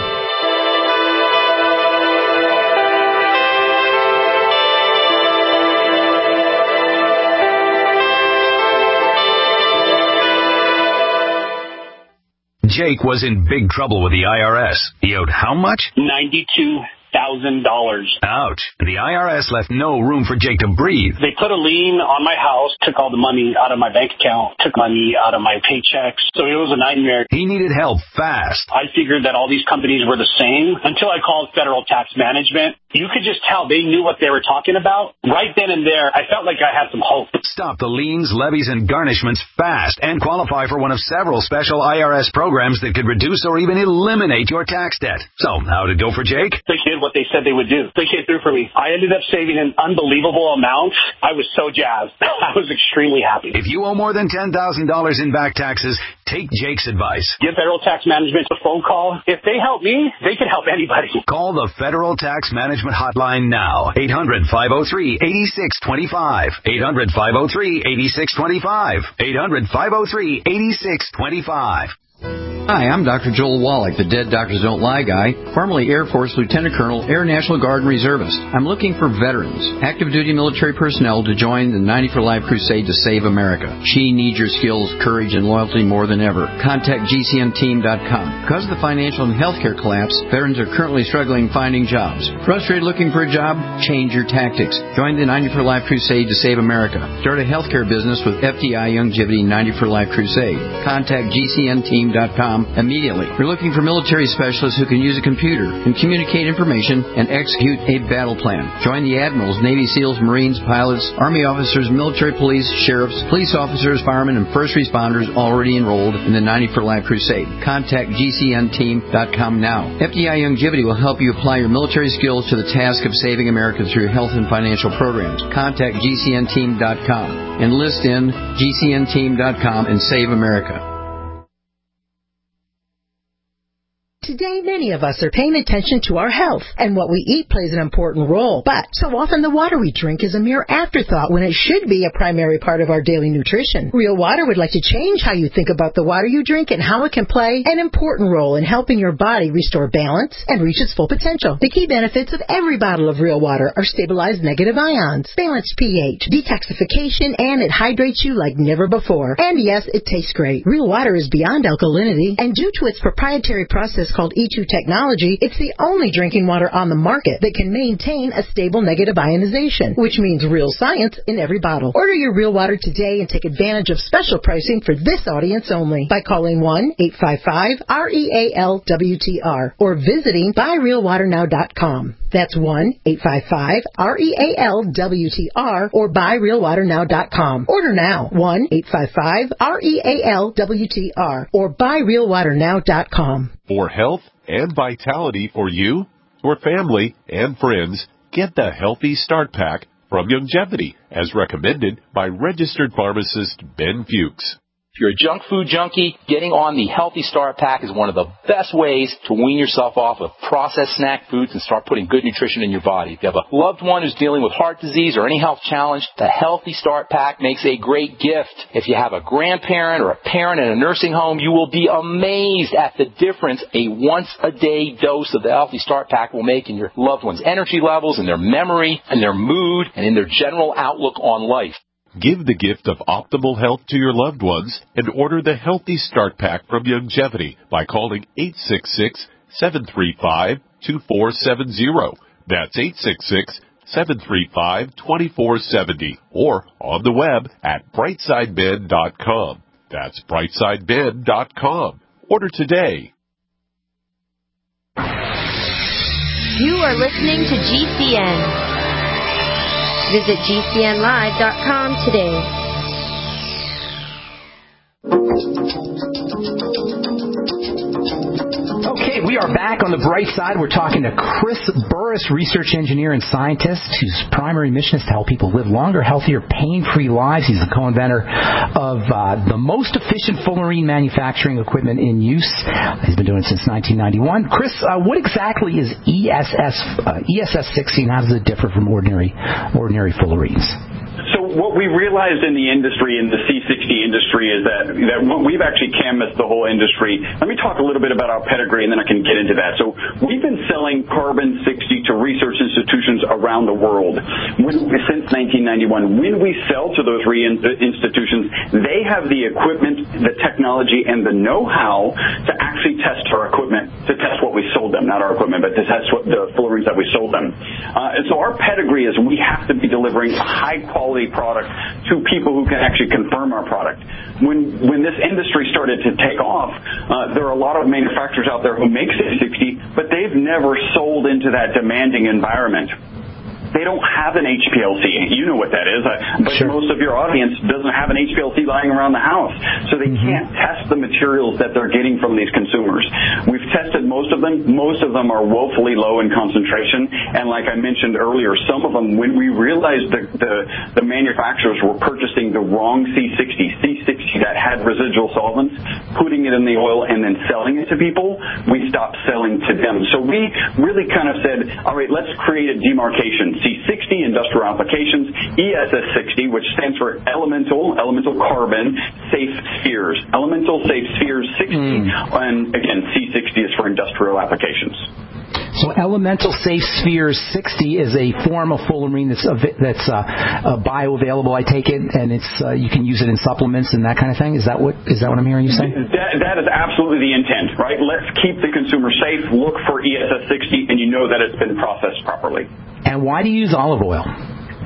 Jake was in big trouble with the I R S. He owed how much? ninety-two thousand dollars. Ouch. The I R S left no room for Jake to breathe. They put a lien on my house, took all the money out of my bank account, took money out of my paychecks. So it was a nightmare. He needed help fast. I figured that all these companies were the same until I called Federal Tax Management. You could just tell they knew what they were talking about. Right then and there, I felt like I had some hope. Stop the liens, levies, and garnishments fast and qualify for one of several special I R S programs that could reduce or even eliminate your tax debt. So, how'd it go for Jake? They did what they said they would do. They came through for me. I ended up saving an unbelievable amount. I was so jazzed. I was extremely happy. If you owe more than ten thousand dollars in back taxes, take Jake's advice. Give Federal Tax Management a phone call. If they help me, they can help anybody. Call the Federal Tax Management Hotline now. eight hundred, five oh three, eight six two five. eight hundred, five oh three, eight six two five. eight hundred, five oh three, eight six two five. Hi, I'm Doctor Joel Wallach, the Dead Doctors Don't Lie guy, formerly Air Force Lieutenant Colonel, Air National Guard and Reservist. I'm looking for veterans, active duty military personnel to join the ninety for Life crusade to save America. She needs your skills, courage, and loyalty more than ever. Contact G C N team dot com. Because of the financial and healthcare collapse, veterans are currently struggling finding jobs. Frustrated looking for a job? Change your tactics. Join the ninety for Life crusade to save America. Start a healthcare business with F D I Longevity ninety for Life crusade. Contact G C N team dot com. com immediately. You're looking for military specialists who can use a computer and communicate information and execute a battle plan. Join the admirals, Navy SEALs, Marines, pilots, Army officers, military police, sheriffs, police officers, firemen, and first responders already enrolled in the ninety for Life Crusade. Contact G C N team dot com now. F D I Longevity will help you apply your military skills to the task of saving America through health and financial programs. Contact G C N team dot com. Enlist in G C N team dot com and save America. Today, many of us are paying attention to our health, and what we eat plays an important role. But so often the water we drink is a mere afterthought when it should be a primary part of our daily nutrition. Real Water would like to change how you think about the water you drink and how it can play an important role in helping your body restore balance and reach its full potential. The key benefits of every bottle of Real Water are stabilized negative ions, balanced pH, detoxification, and it hydrates you like never before. And yes, it tastes great. Real Water is beyond alkalinity, and due to its proprietary process called E two technology, it's the only drinking water on the market that can maintain a stable negative ionization, which means real science in every bottle. Order your Real Water today and take advantage of special pricing for this audience only by calling one eight five five R E A L W T R or visiting buy real water now dot com. That's one eight five five R E A L W T R or buy real water now dot com. Order now, one eight five five R E A L W T R or buy real water now dot com. For health and vitality for you, your family, and friends, get the Healthy Start Pack from Longevity, as recommended by registered pharmacist Ben Fuchs. If you're a junk food junkie, getting on the Healthy Start Pack is one of the best ways to wean yourself off of processed snack foods and start putting good nutrition in your body. If you have a loved one who's dealing with heart disease or any health challenge, the Healthy Start Pack makes a great gift. If you have a grandparent or a parent in a nursing home, you will be amazed at the difference a once-a-day dose of the Healthy Start Pack will make in your loved one's energy levels, in their memory, in their mood, and in their general outlook on life. Give the gift of optimal health to your loved ones and order the Healthy Start Pack from Longevity by calling eight six six, seven three five, two four seven zero. That's eight six six, seven three five, two four seven zero or on the web at brightside ben dot com. That's brightside ben dot com. Order today. You are listening to G C N. Visit G C N live dot com today. Okay, we are back on the bright side. We're talking to Chris Burris, research engineer and scientist, whose primary mission is to help people live longer, healthier, pain-free lives. He's the co-inventor of uh, the most efficient fullerene manufacturing equipment in use. He's been doing it since nineteen ninety-one. Chris, uh, what exactly is E S S uh, E S S sixty, and how does it differ from ordinary ordinary fullerenes? So what we realized in the industry, in the C sixty industry, is that, that we've actually canvassed the whole industry. Let me talk a little bit about our pedigree, and then I can get into that. So we've been selling carbon sixty to research institutions around the world when, since nineteen ninety-one. When we sell to those re- institutions, they have the equipment, the technology, and the know-how to actually test our equipment, to test what we sold them, not our equipment, but to test what the fullerenes that we sold them. Uh, and so our pedigree is we have to be delivering a high-quality product to people who can actually confirm our product. When when this industry started to take off, uh, there are a lot of manufacturers out there who make C sixty, but they've never sold into that demanding environment. They don't have an H P L C. You know what that is. But sure. Most of your audience doesn't have an H P L C lying around the house. So they mm-hmm. can't test the materials that they're getting from these consumers. We've tested most of them. Most of them are woefully low in concentration. And like I mentioned earlier, some of them, when we realized that the, the manufacturers were purchasing the wrong C sixty, C sixty that had residual solvents, putting it in the oil and then selling it to people, we stopped selling to them. So we really kind of said, all right, let's create a demarcation. C sixty, industrial applications, E S S sixty, which stands for elemental, elemental carbon, safe spheres. Elemental safe spheres sixty, mm. and again, C sixty is for industrial applications. So Elemental Safe Spheres sixty is a form of fullerene that's uh, that's uh, uh, bioavailable, I take it, and it's uh, you can use it in supplements and that kind of thing. Is that what is that what I'm hearing you say? That, that is absolutely the intent, right? Let's keep the consumer safe. Look for E S S sixty, and you know that it's been processed properly. And why do you use olive oil?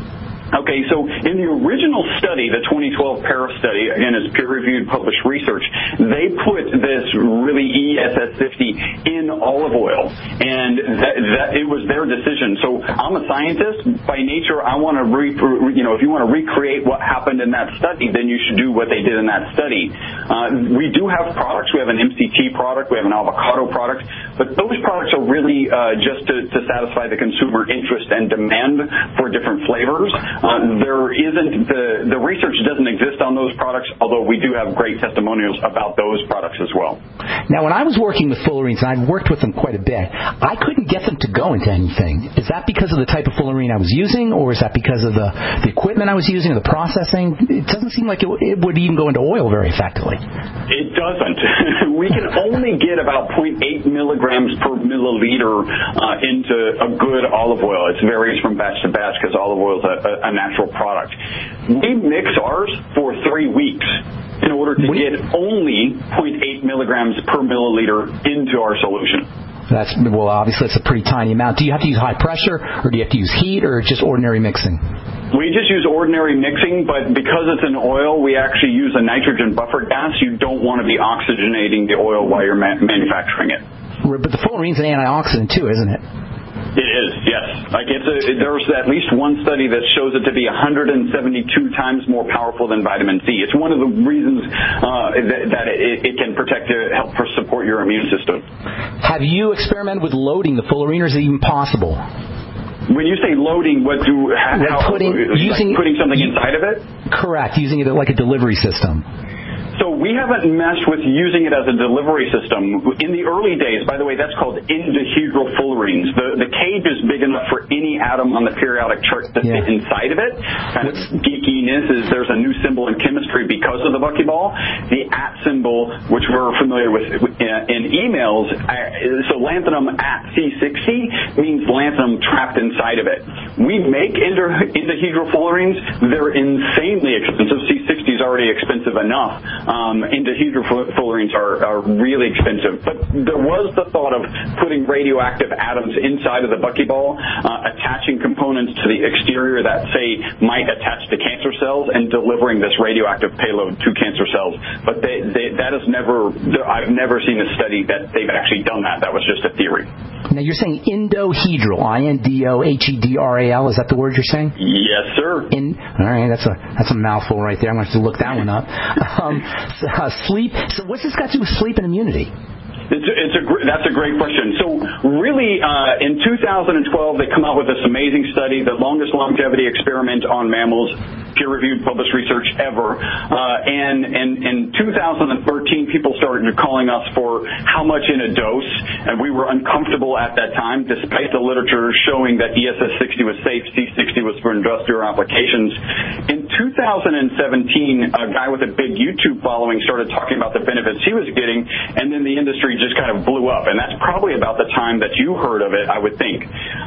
Okay, so in the original study, the twenty twelve Paris study, again, it's peer-reviewed, published research, they put this really E S S fifty in olive oil, and that, that it was their decision. So I'm a scientist. By nature, I want to, re, you know, if you want to recreate what happened in that study, then you should do what they did in that study. Uh, we do have products. We have an M C T product. We have an avocado product. But those products are really uh, just to, to satisfy the consumer interest and demand for different flavors. Uh, there isn't the the research doesn't exist on those products, although we do have great testimonials about those products as well. Now, when I was working with fullerenes, and I've worked with them quite a bit, I couldn't get them to go into anything. Is that because of the type of fullerene I was using, or is that because of the, the equipment I was using, or the processing? It doesn't seem like it, it would even go into oil very effectively. It doesn't. We can only get about zero point eight milligrams per milliliter uh, into a good olive oil. It varies from batch to batch because olive oil is a, a natural product. We mix ours for three weeks in order to get only zero point eight milligrams per milliliter into our solution. That's, well, obviously it's a pretty tiny amount. Do you have to use high pressure, or do you have to use heat, or just ordinary mixing? We just use ordinary mixing, but because it's an oil, we actually use a nitrogen buffer gas. You don't want to be oxygenating the oil while you're ma- manufacturing it. But the fullerene's an antioxidant too, isn't it? It is, yes. Like it's a, there's at least one study that shows it to be one hundred seventy-two times more powerful than vitamin C. It's one of the reasons uh, that, that it, it can protect, uh, help for support your immune system. Have you experimented with loading the fullerene, or is it even possible? When you say loading, what do how, putting, like using, putting something inside of it? Correct, using it like a delivery system. So we haven't messed with using it as a delivery system. In the early days, by the way, that's called indihedral fullerenes. The, the cage is big enough for any atom on the periodic chart to yeah. fit inside of it. Kind of geekiness is there's a new symbol in chemistry because of the buckyball. The at symbol, which we're familiar with in emails, so lanthanum at C sixty means lanthanum trapped inside of it. We make indihedral fullerenes. They're insanely expensive. C sixty is already expensive enough. Um, indihedral fullerenes are, are really expensive. But there was the thought of putting radioactive atoms inside of the buckyball, uh, attaching components to the exterior that, say, might attach to cancer cells and delivering this radioactive payload to cancer cells. But they, they, that is never, I've never seen a study that they've actually done that. That was just a theory. Now, you're saying indohedral, I N D O H E D R A L. Is that the word you're saying? Yes, sir. In, all right, that's a that's a mouthful right there. I'm going to have to look that one up. Um, so, uh, sleep. So what's this got to do with sleep and immunity? It's a, it's a that's a great question. So really, uh, in two thousand twelve, they come out with this amazing study, the longest longevity experiment on mammals, peer-reviewed, published research ever. Uh, and, and in two thousand thirteen, people started calling us for how much in a dose, and we were uncomfortable at that time, despite the literature showing that E S S sixty was safe, C sixty was for industrial applications. In two thousand seventeen, a guy with a big YouTube following started talking about the benefits he was getting, and then the industry just kind of blew up, and that's probably about the time that you heard of it, I would think.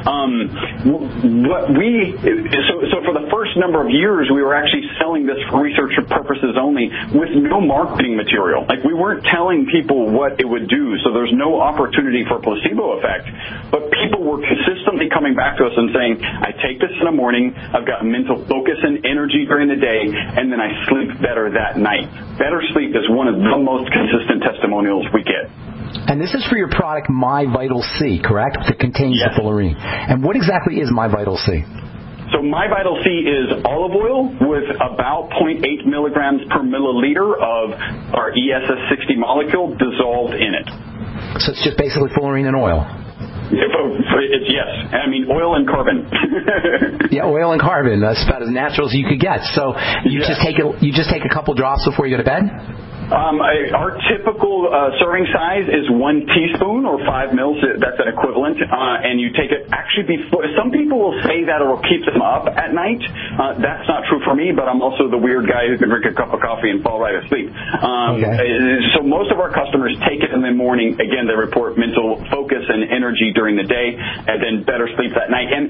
Um, what we so, so for the first number of years, we were actually selling this for research purposes only, with no marketing material. Like, we weren't telling people what it would do, so there's no opportunity for placebo effect. But people were consistently coming back to us and saying, "I take this in the morning, I've got mental focus and energy during the day, and then I sleep better that night." Better sleep is one of the most consistent testimonials we get. And this is for your product, MyVital C, correct? That contains yes. the fullerene. And what exactly is MyVital C? So MyVital C is olive oil with about zero point eight milligrams per milliliter of our E S S sixty molecule dissolved in it. So it's just basically fullerene and oil? It's, yes. I mean, oil and carbon. Yeah, oil and carbon. That's about as natural as you could get. So you yes. just take a, you just take a couple drops before you go to bed? Um, I, our typical uh, serving size is one teaspoon or five mils. That's an equivalent. Uh, and you take it actually before. Some people will say that it will keep them up at night. Uh, that's not true for me, but I'm also the weird guy who can drink a cup of coffee and fall right asleep. Um, okay. So most of our customers take it in the morning. Again, they report mental focus and energy during the day, and then better sleep that night. And, and I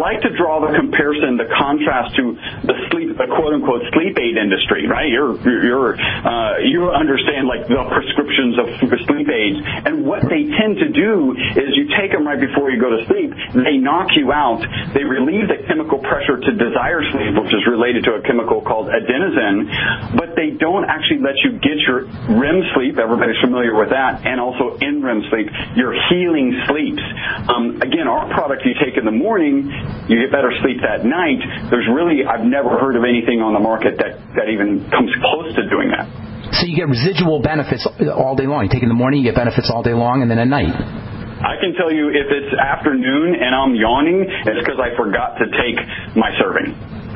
like to draw the comparison, the contrast to the sleep, the quote-unquote sleep aid industry, right? You're, you're, uh, you understand, like, the prescriptions of sleep aids. And what they tend to do is you take them right before you go to sleep. They knock you out. They relieve the chemical pressure to desire sleep, which is related to a chemical called adenosine, but they don't actually let you get your R E M sleep. Everybody's familiar with that. And also in R E M sleep, your healing sleeps. Um, again, our product you take in the morning, you get better sleep that night. There's really, I've never heard of anything on the market that, that even comes close to doing that. So you get residual benefits all day long. You take it in the morning, you get benefits all day long, and then at night. I can tell you if it's afternoon and I'm yawning, it's because I forgot to take my serving.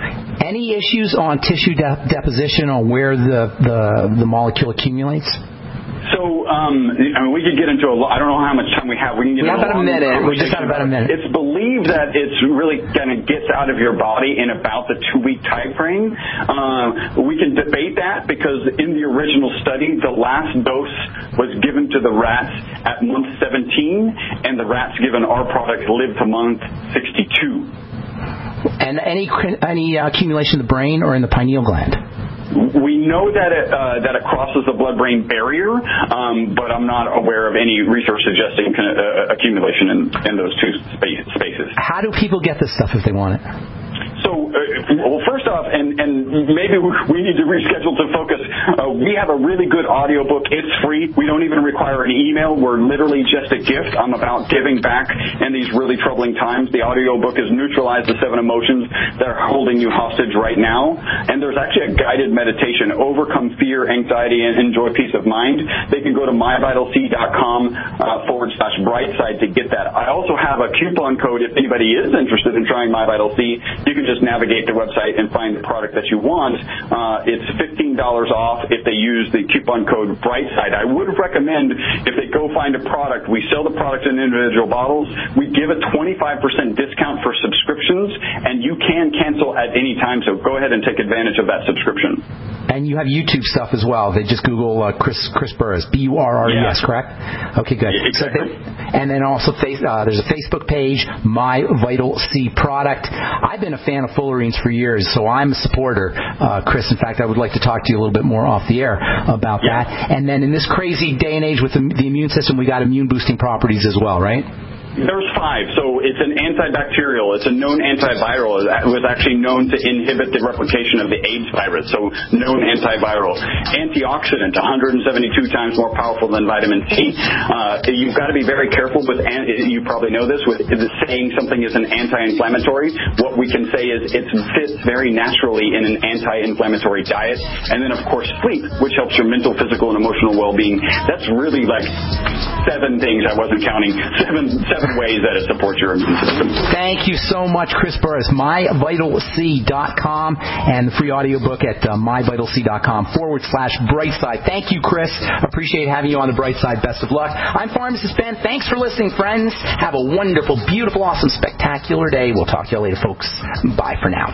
Any issues on tissue de- deposition or where the, the, the molecule accumulates? So, um, I mean, we could get into a lot. I don't know how much time we have. We can get we have into about a minute. We just have about a minute. It's believed that it's really kind of gets out of your body in about the two-week time frame. Uh, we can debate that because in the original study, the last dose was given to the rats at month seventeen, and the rats given our product lived to month sixty-two. And any any uh, accumulation in the brain or in the pineal gland? We know that it, uh, that it crosses the blood-brain barrier, um, but I'm not aware of any research suggesting uh, accumulation in, in those two space, spaces. How do people get this stuff if they want it? So, uh, well, first off, and, and maybe we need to reschedule to focus, uh, we have a really good audiobook. It's free. We don't even require an email. We're literally just a gift. I'm about giving back in these really troubling times. The audiobook is Neutralize the Seven Emotions that are holding you hostage right now. And there's actually a guided meditation, Overcome Fear, Anxiety, and Enjoy Peace of Mind. They can go to my vital c dot com uh, forward slash brightside to get that. I also have a coupon code if anybody is interested in trying MyVitalC. You can just navigate the website and find the product that you want. Uh, it's fifteen dollars off if they use the coupon code Brightside. I would recommend if they go find a product, we sell the product in individual bottles. We give a twenty-five percent discount for subscriptions, and you can cancel at any time, so go ahead and take advantage of that subscription. And you have YouTube stuff as well. They just Google uh, Chris Chris Burres, B U R R E S, yeah. Correct? Okay, good. Yeah, exactly. So they, and then also face, uh, there's a Facebook page, My Vital C Product. I've been a fan of Fullerenes for years, so I'm a supporter, uh, Chris. In fact, I would like to talk to you a little bit more off the air about yeah. that. And then in this crazy day and age with the, the immune system, we got immune-boosting properties as well, right? There's five. So it's an antibacterial. It's a known antiviral. It was actually known to inhibit the replication of the AIDS virus. So known antiviral. Antioxidant, one hundred seventy-two times more powerful than vitamin C. Uh, you've got to be very careful with, you probably know this, with saying something is an anti-inflammatory. What we can say is it fits very naturally in an anti-inflammatory diet. And then, of course, sleep, which helps your mental, physical, and emotional well-being. That's really like seven things. I wasn't counting. Seven, seven ways that it supports your immune system. Thank you so much, Chris Burres. my vital c dot com and the free audiobook at uh, my vital c dot com forward slash brightside. Thank you, Chris. Appreciate having you on the bright side. Best of luck. I'm Pharmacist Ben. Thanks for listening, friends. Have a wonderful, beautiful, awesome, spectacular day. We'll talk to you later, folks. Bye for now.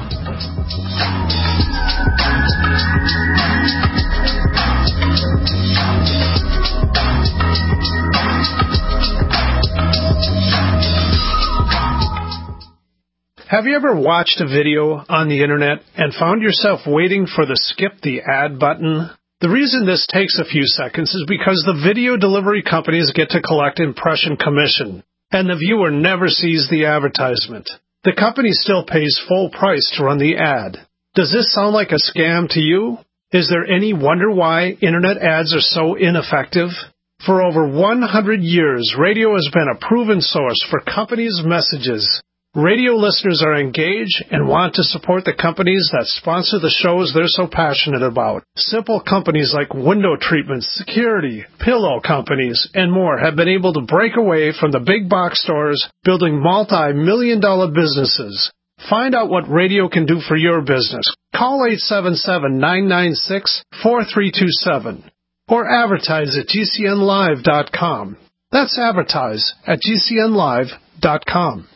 Have you ever watched a video on the internet and found yourself waiting for the skip the ad button? The reason this takes a few seconds is because the video delivery companies get to collect impression commission, and the viewer never sees the advertisement. The company still pays full price to run the ad. Does this sound like a scam to you? Is there any wonder why internet ads are so ineffective? For over one hundred years, radio has been a proven source for companies' messages. Radio listeners are engaged and want to support the companies that sponsor the shows they're so passionate about. Simple companies like window treatments, security, pillow companies, and more have been able to break away from the big box stores, building multi-million dollar businesses. Find out what radio can do for your business. Call eight seven seven, nine nine six, four three two seven or advertise at G C N live dot com. That's advertise at G C N live dot com.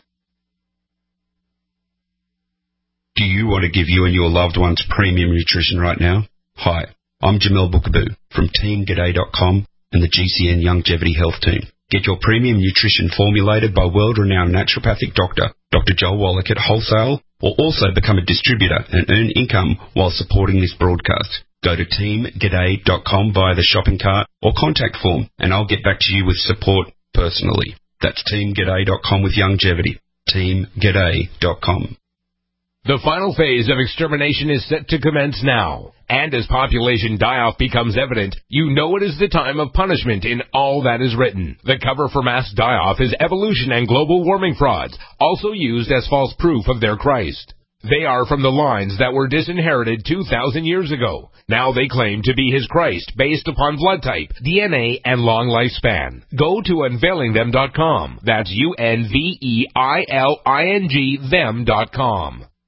Do you want to give you and your loved ones premium nutrition right now? Hi, I'm Jamel Bookaboo from team g'day dot com and the G C N Longevity Health Team. Get your premium nutrition formulated by world-renowned naturopathic doctor, Doctor Joel Wallach at wholesale, or also become a distributor and earn income while supporting this broadcast. Go to team g'day dot com via the shopping cart or contact form, and I'll get back to you with support personally. That's team g'day dot com with longevity. team g'day dot com. The final phase of extermination is set to commence now. And as population die-off becomes evident, you know it is the time of punishment in all that is written. The cover for mass die-off is evolution and global warming frauds, also used as false proof of their Christ. They are from the lines that were disinherited two thousand years ago. Now they claim to be his Christ based upon blood type, D N A, and long lifespan. Go to unveiling them dot com. That's U N V E I L I N G them dot com.